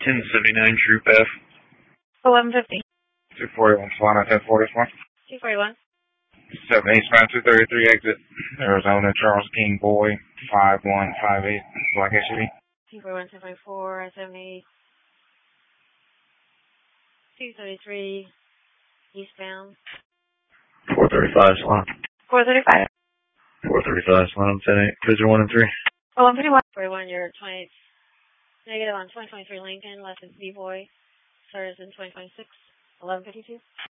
1079 Troop F. 1150. 241 Solana 1041. 241. 7 eastbound 233 exit. Arizona Charles King Boy 5158 Black SUV. 241, 254, 78. 233 eastbound. 435 Solana. 435. 435 Solana 10-8. Cruiser 1 and 3. 151. 41, you're 20. Negative on 2023 Lincoln, left is B-Boy. Started in 2026. 1152.